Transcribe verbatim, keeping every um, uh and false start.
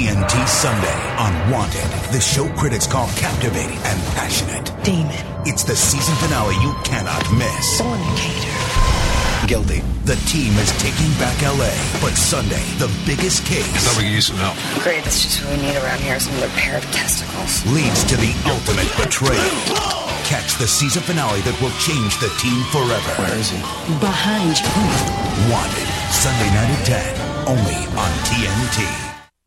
T N T Sunday on Wanted, the show critics call captivating and passionate. Demon. It's the season finale you cannot miss. Fornicator. Guilty. The team is taking back L A, but Sunday, the biggest case... Thought we could use some help. Great, that's just what we need around here, is another pair of testicles. ...leads to the ultimate betrayal. Catch the season finale that will change the team forever. Where is he? Behind you. Wanted. Sunday night at ten. Only on T N T.